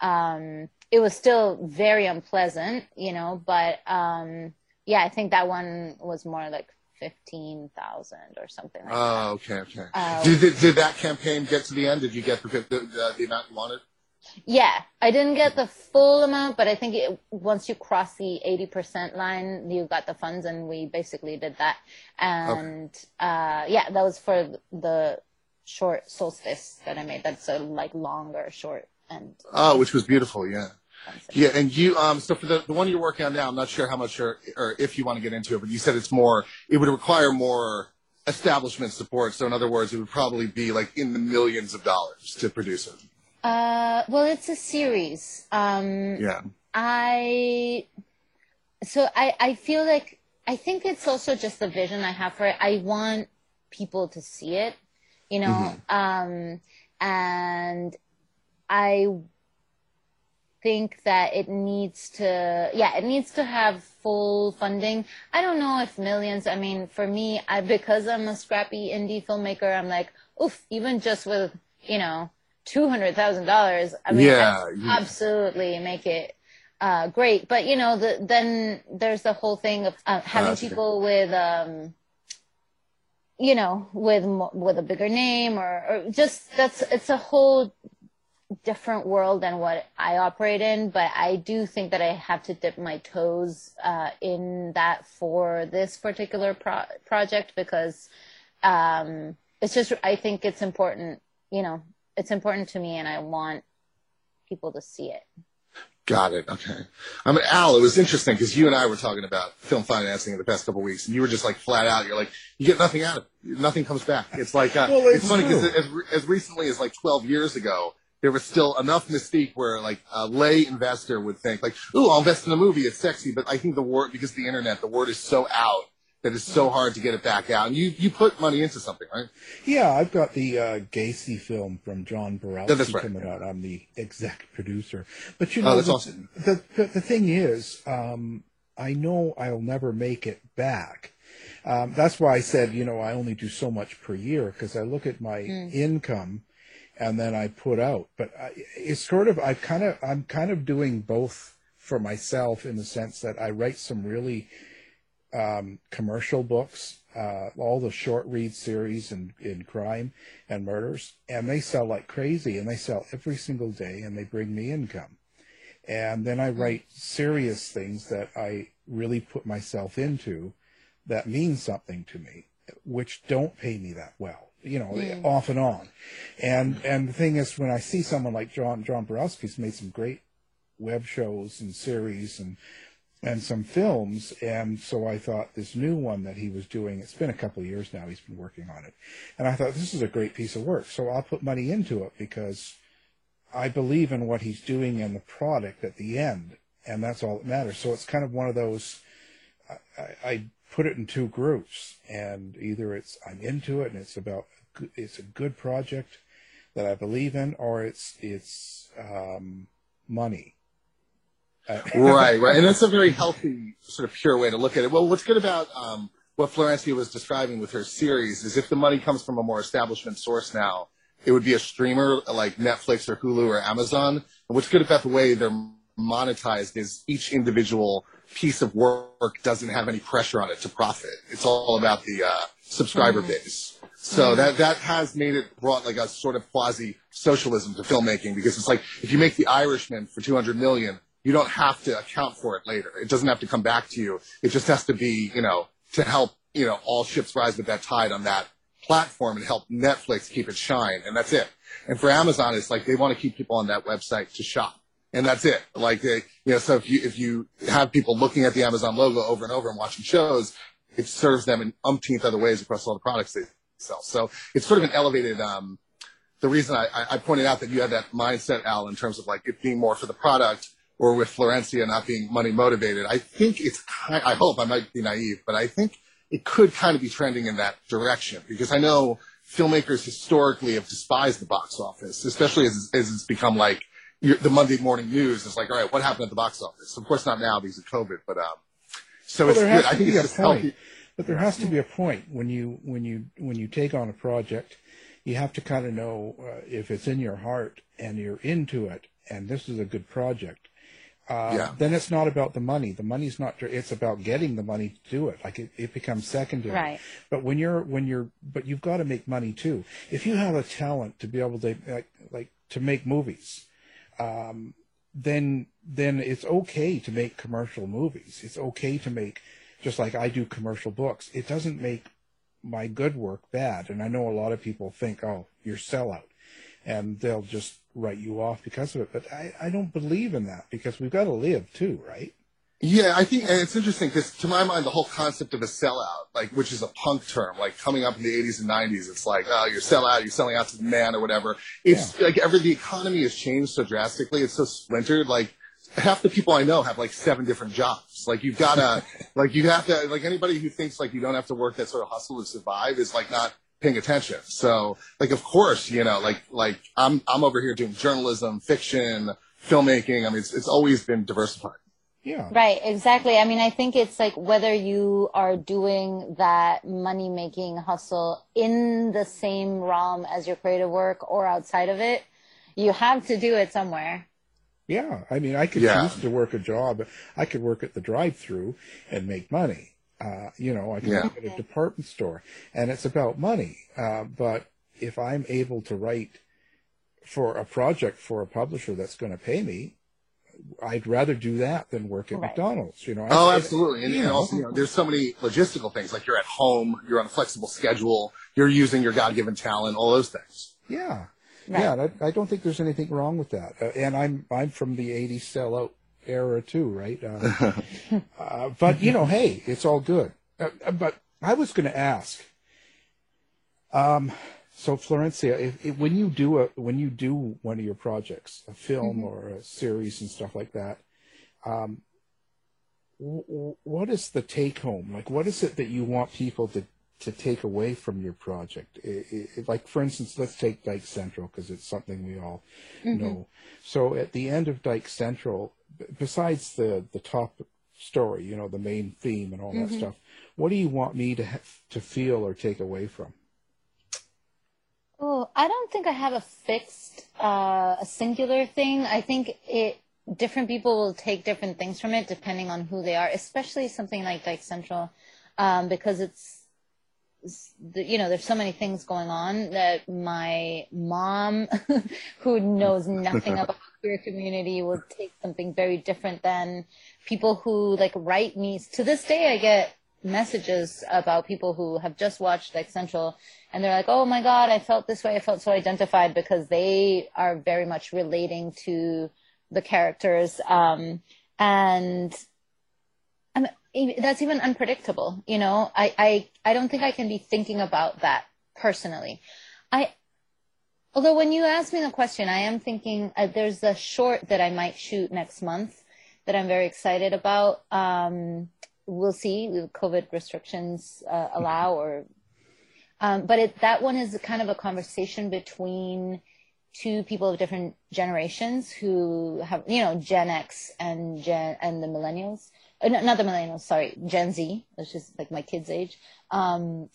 it was still very unpleasant, but, yeah, I think that one was more like 15,000 or something like that. Oh, okay. Did that campaign get to the end? Did you get the amount you wanted? Yeah, I didn't get the full amount, but I think once you cross the 80% line, you got the funds, and we basically did that. And that was for the short Solstice that I made. That's a longer short. And which was beautiful, yeah. Yeah, and you so for the one you're working on now, I'm not sure how much or if you want to get into it, but you said it would require more establishment support. So in other words, it would probably be like in the millions of dollars to produce it. Well, it's a series. Yeah. I feel like, I think it's also just the vision I have for it. I want people to see it, and I think that it needs to have full funding. I don't know if millions. I mean, for me, because I'm a scrappy indie filmmaker, I'm like, oof, even just with, $200,000. I mean, absolutely make it great. But then there's the whole thing of having people with with a bigger name, or just it's a whole different world than what I operate in. But I do think that I have to dip my toes in that for this particular project, because it's just, I think it's important, it's important to me, and I want people to see it. Got it. Okay. I mean, Al, it was interesting because you and I were talking about film financing in the past couple of weeks, and you were just like flat out. You're like, you get nothing out of it. Nothing comes back. It's like, it's funny because as recently as like 12 years ago, there was still enough mystique where like a lay investor would think like, ooh, I'll invest in a movie. It's sexy. But I think because of the internet, the word is so out that it's so hard to get it back out. And you put money into something, right? Yeah, I've got the Gacy film from John Borowski coming out. I'm the exec producer. But that's awesome. The thing is, I know I'll never make it back. That's why I said, I only do so much per year, because I look at my income and then I put out. But it's sort of, I'm kind of doing both for myself, in the sense that I write some really commercial books, all the short read series in crime and murders, and they sell like crazy, and they sell every single day, and they bring me income. And then I write serious things that I really put myself into, that mean something to me, which don't pay me that well, off and on. And the thing is, when I see someone like John Borowski's made some great web shows and series and some films, and so I thought this new one that he was doing, it's been a couple of years now he's been working on it, and I thought, this is a great piece of work, so I'll put money into it, because I believe in what he's doing and the product at the end, and that's all that matters. So it's kind of one of those, I put it in two groups, and either it's I'm into it and it's a good project that I believe in, or it's money. Right. And that's a very healthy, sort of pure way to look at it. Well, what's good about what Florencia was describing with her series is if the money comes from a more establishment source now, it would be a streamer like Netflix or Hulu or Amazon. And what's good about the way they're monetized is each individual piece of work doesn't have any pressure on it to profit. It's all about the subscriber base. So that has brought like a sort of quasi-socialism to filmmaking, because it's like if you make The Irishman for $200 million, you don't have to account for it later. It doesn't have to come back to you. It just has to be, to help, all ships rise with that tide on that platform and help Netflix keep its shine, and that's it. And for Amazon, it's like they want to keep people on that website to shop, and that's it. Like so if you have people looking at the Amazon logo over and over and watching shows, it serves them in umpteenth other ways across all the products they sell. So it's sort of an elevated. The reason I pointed out that you had that mindset, Al, in terms of like it being more for the product, or with Florencia not being money motivated, I think I hope, I might be naive, but I think it could kind of be trending in that direction, because I know filmmakers historically have despised the box office, especially as it's become like the Monday morning news is like, all right, what happened at the box office? Of course not now because of COVID, but so it's good. I think it's just healthy. But there has to be a point when you take on a project, you have to kind of know if it's in your heart and you're into it, and this is a good project. Then it's not about the money. The money's not. It's about getting the money to do it. Like it becomes secondary. Right. But but you've got to make money too. If you have a talent to be able to like to make movies, then it's okay to make commercial movies. It's okay to make, just like I do commercial books. It doesn't make my good work bad. And I know a lot of people think, oh, you're sellout, and they'll just write you off because of it. But I don't believe in that, because we've got to live too, right? Yeah, I think, and it's interesting because to my mind, the whole concept of a sellout, like, which is a punk term, like coming up in the 80s and 90s, it's like, oh, you're sellout, you're selling out to the man or whatever. It's like the economy has changed so drastically. It's so splintered. Like half the people I know have like 7 different jobs. Like you've got to, like you have to, like anybody who thinks like you don't have to work that sort of hustle to survive is like not paying attention. So like, of course, like I'm over here doing journalism, fiction, filmmaking. I mean, it's always been diversified. Yeah. Right, exactly. I mean, I think it's like whether you are doing that money-making hustle in the same realm as your creative work or outside of it, you have to do it somewhere. Yeah. I mean, I could choose to work a job. I could work at the drive-thru and make money. I can work at a department store, and it's about money. But if I'm able to write for a project for a publisher that's going to pay me, I'd rather do that than work at McDonald's. Absolutely. And also, there's so many logistical things, like you're at home, you're on a flexible schedule, you're using your God-given talent, all those things. Yeah. Right. Yeah. I don't think there's anything wrong with that. And I'm from the 80s sellout era too, right? But hey, it's all good. But I was going to ask, so Florencia, when you do one of your projects, a film or a series and stuff like that, what is the take home? Like, what is it that you want people to take away from your project? Like, for instance, let's take Dyke Central, because it's something we all know. So at the end of Dyke Central, besides the top story, the main theme and all that stuff, what do you want me to feel or take away from? Oh, I don't think I have a fixed, a singular thing. I think different people will take different things from it depending on who they are, especially something like Dyke Central, because there's so many things going on that my mom, who knows nothing about the queer community, will take something very different than people who like write me. To this day, I get messages about people who have just watched Dyke Central, and they're like, oh my God, I felt this way, I felt so identified, because they are very much relating to the characters, and that's even unpredictable. I don't think I can be thinking about that personally. Although when you ask me the question, I am thinking there's a short that I might shoot next month that I'm very excited about. We'll see if COVID restrictions allow, but that one is kind of a conversation between two people of different generations who have, you know, Gen X and the millennials. Not the millennials, sorry, Gen Z, which is like my kids' age. And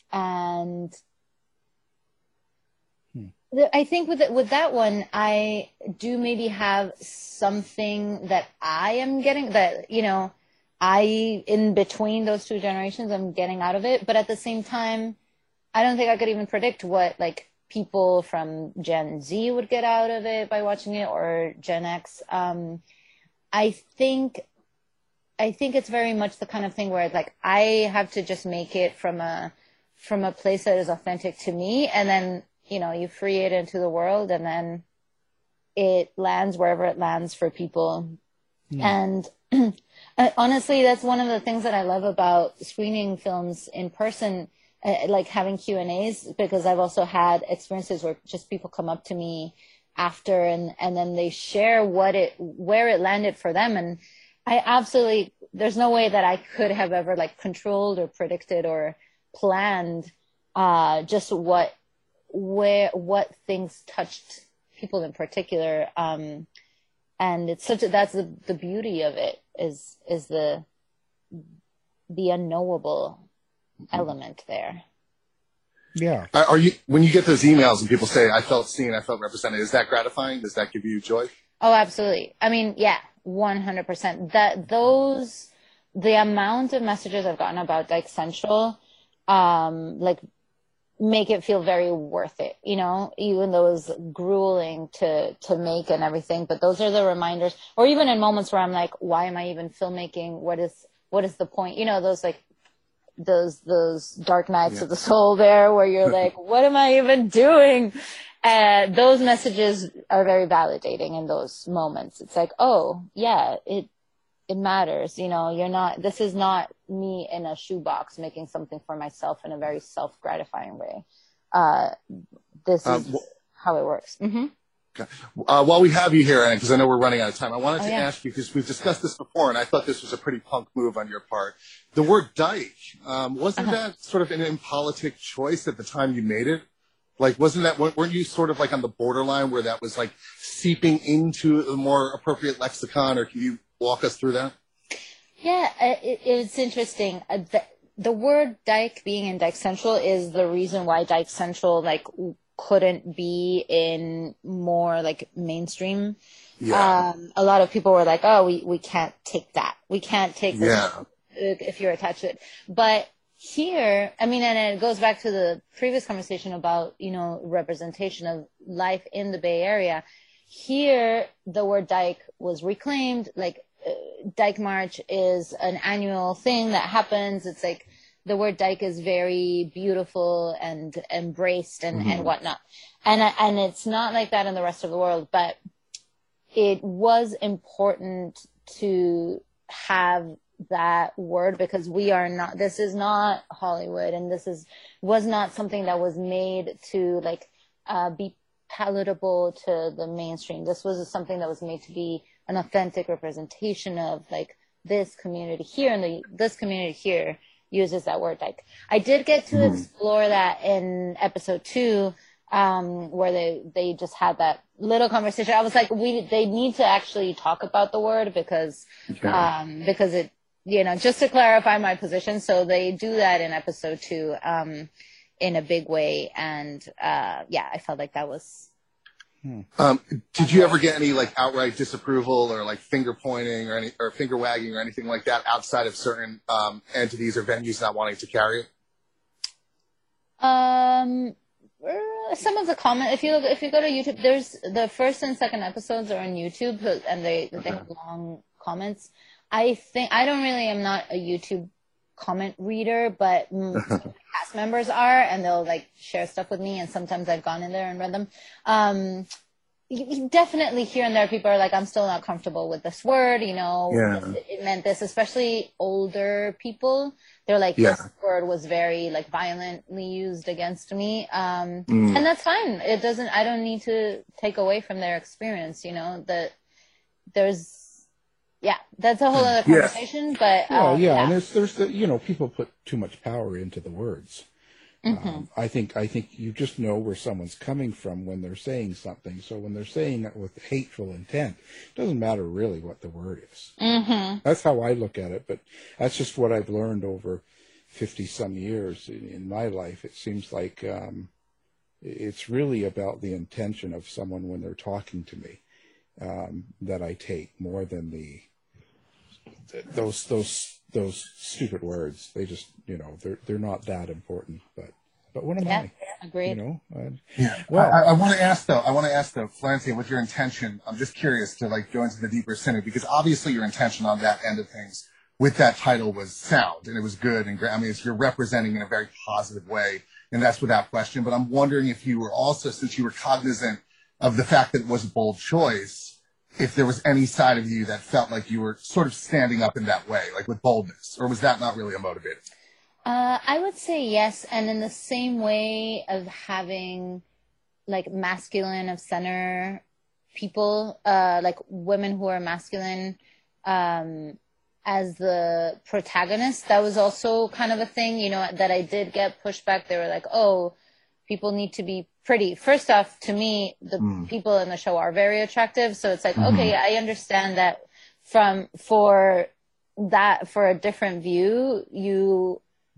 I think with that one, I do maybe have something that I am getting, that, you know, in between those two generations, I'm getting out of it. But at the same time, I don't think I could even predict what, like, people from Gen Z would get out of it by watching it, or Gen X. I think it's very much the kind of thing where, like, I have to just make it from a place that is authentic to me, and then, you know, you free it into the world, and then it lands wherever it lands for people. And honestly, that's one of the things that I love about screening films in person, like having Q&As, because I've also had experiences where just people come up to me after and then they share where it landed for them. And there's no way that I could have ever, like, controlled or predicted or planned just what things touched people in particular. And it's that's the beauty of it, is the unknowable element there. Yeah. Are you, when you get those emails and people say, I felt seen, I felt represented, is that gratifying? Does that give you joy? Oh, absolutely. I mean, yeah, 100%. The amount of messages I've gotten about Dyke Central, like, make it feel very worth it, you know, even though it was grueling to make and everything. But those are the reminders, or even in moments where I'm like, why am I even filmmaking? What is the point? You know, those, like, those dark nights of the soul there, where you're like, what am I even doing? Those messages are very validating in those moments. It's like, oh yeah, it matters. You know, this is not me in a shoebox making something for myself in a very self-gratifying way. This is how it works. Mm-hmm. Okay. While we have you here, Anna, because I know we're running out of time, I wanted to ask you, because we've discussed this before, and I thought this was a pretty punk move on your part. The word dyke, wasn't that sort of an impolitic choice at the time you made it? Like, weren't you sort of like on the borderline where that was like seeping into a more appropriate lexicon, or can you walk us through that? Yeah, it's interesting. The word dyke being in Dyke Central is the reason why Dyke Central, like, couldn't be in more, like, mainstream. Yeah. A lot of people were like, oh, we can't take that. We can't take this if you're attached to it. But here, I mean, and it goes back to the previous conversation about, you know, representation of life in the Bay Area. Here, the word dyke was reclaimed. Like, Dyke March is an annual thing that happens. It's like, the word dyke is very beautiful and embraced and whatnot. And it's not like that in the rest of the world, but it was important to have that word, because this is not Hollywood, and was not something that was made to, like, be palatable to the mainstream. This was something that was made to be an authentic representation of, like, this community here, and this community here uses that word dyke. I did get to explore that in episode 2, where they just had that little conversation. I was like, they need to actually talk about the word, because it, you know, just to clarify my position. So they do that in episode 2 in a big way, and I felt like that was. Did you ever get any, like, outright disapproval or, like, finger pointing or finger wagging or anything like that outside of certain entities or venues not wanting to carry it? Some of the comments, if you go to YouTube, there's the first and second episodes are on YouTube, and they have long comments. I am not a YouTube comment reader, but cast members are, and they'll, like, share stuff with me, and sometimes I've gone in there and read them. Definitely here and there people are like, I'm still not comfortable with this word, you know, it meant this, especially older people. They're like, this word was very, like, violently used against me. And that's fine. I don't need to take away from their experience, you know, that that's a whole other conversation, but. And there's the, you know, people put too much power into the words. I think you just know where someone's coming from when they're saying something. So when they're saying it with hateful intent, it doesn't matter really what the word is. That's how I look at it, but that's just what I've learned over 50-some years in my life. It seems like it's really about the intention of someone when they're talking to me that I take more than those stupid words. They just, they're not that important. But what am I? Agreed. Well, I want to ask though, Florencia, with your intention, I'm just curious to go into the deeper center, because obviously your intention on that end of things with that title was sound and it was good and great. I mean, you're representing in a very positive way, and that's without question. But I'm wondering if you were also, since you were cognizant of the fact that it was a bold choice, if there was any side of you that felt like you were sort of standing up in that way, like with boldness, or was that not really a motivator? I would say yes, and in the same way of having masculine of center people, women who are masculine as the protagonist, that was also kind of a thing, that I did get pushback. They were like, oh, people need to be pretty. First off, to me, the people in the show are very attractive. So it's like, okay, I understand that for a different view, you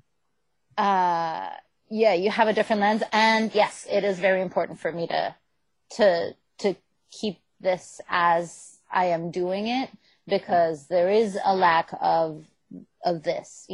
have a different lens. And yes, it is very important for me to keep this as I am doing it, because there is a lack of this,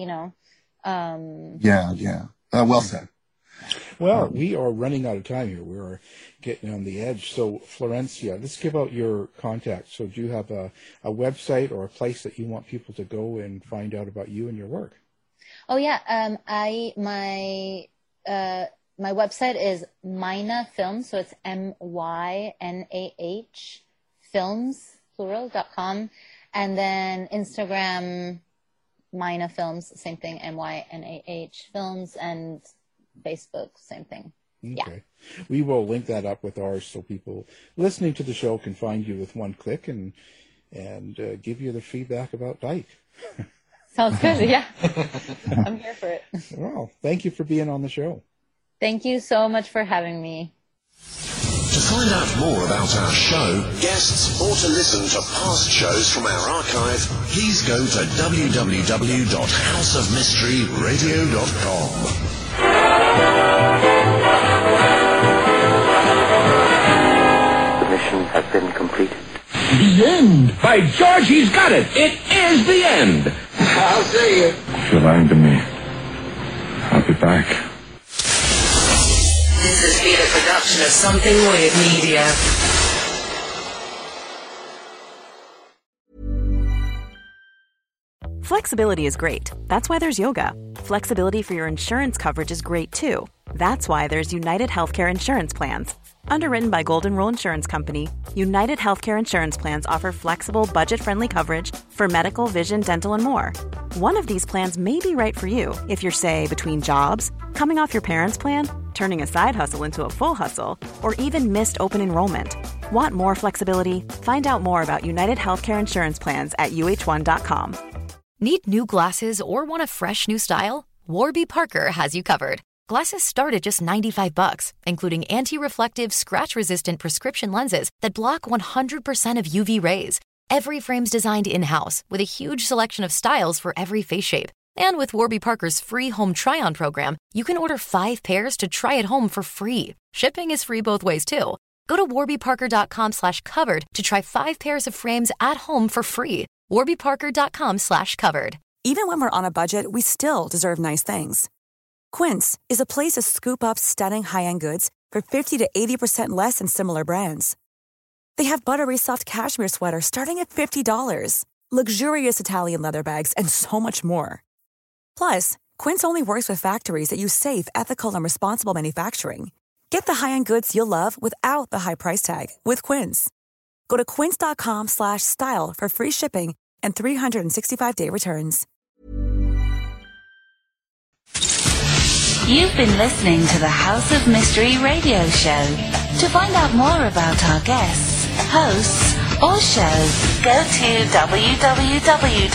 well said. Well, we are running out of time here. We are getting on the edge. So, Florencia, let's give out your contact. So do you have a website or a place that you want people to go and find out about you and your work? Oh, yeah. My website is Mynah Films. So it's MYNAH Films, plural.com. And then Instagram, Mynah Films, same thing, MYNAH Films, and Facebook, same thing. Okay. Yeah. We will link that up with ours so people listening to the show can find you with one click and give you the feedback about Dyke. Sounds good, yeah. I'm here for it. Well, thank you for being on the show. Thank you so much for having me. To find out more about our show, guests, or to listen to past shows from our archive, please go to www.houseofmysteryradio.com. The mission has been completed. The end! By George, he's got it! It is the end! I'll see you. If you're lying to me, I'll be back. This has been a production of Something Weird Media. Flexibility is great. That's why there's yoga. Flexibility for your insurance coverage is great too. That's why there's United Healthcare Insurance Plans. Underwritten by Golden Rule Insurance Company, United Healthcare Insurance Plans offer flexible, budget-friendly coverage for medical, vision, dental, and more. One of these plans may be right for you if you're, say, between jobs, coming off your parents' plan, turning a side hustle into a full hustle, or even missed open enrollment. Want more flexibility? Find out more about United Healthcare Insurance Plans at uh1.com. Need new glasses or want a fresh new style? Warby Parker has you covered. Glasses start at just $95, including anti-reflective, scratch-resistant prescription lenses that block 100% of UV rays. Every frame's designed in-house with a huge selection of styles for every face shape. And with Warby Parker's free home try-on program, you can order 5 pairs to try at home for free. Shipping is free both ways, too. Go to warbyparker.com/covered to try 5 pairs of frames at home for free. warbyparker.com/covered. Even when we're on a budget, we still deserve nice things. Quince is a place to scoop up stunning high-end goods for 50 to 80% less than similar brands. They have buttery soft cashmere sweaters starting at $50, luxurious Italian leather bags, and so much more. Plus, Quince only works with factories that use safe, ethical, and responsible manufacturing. Get the high-end goods you'll love without the high price tag with Quince. Go to quince.com/style for free shipping and 365-day returns. You've been listening to the House of Mystery radio show. To find out more about our guests, hosts, or shows, go to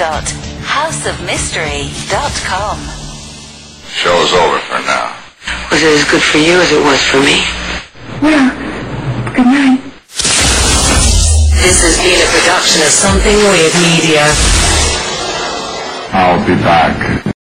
www.houseofmystery.com. Show's over for now. Was it as good for you as it was for me? Well, good night. This has been a production of Something Weird Media. I'll be back.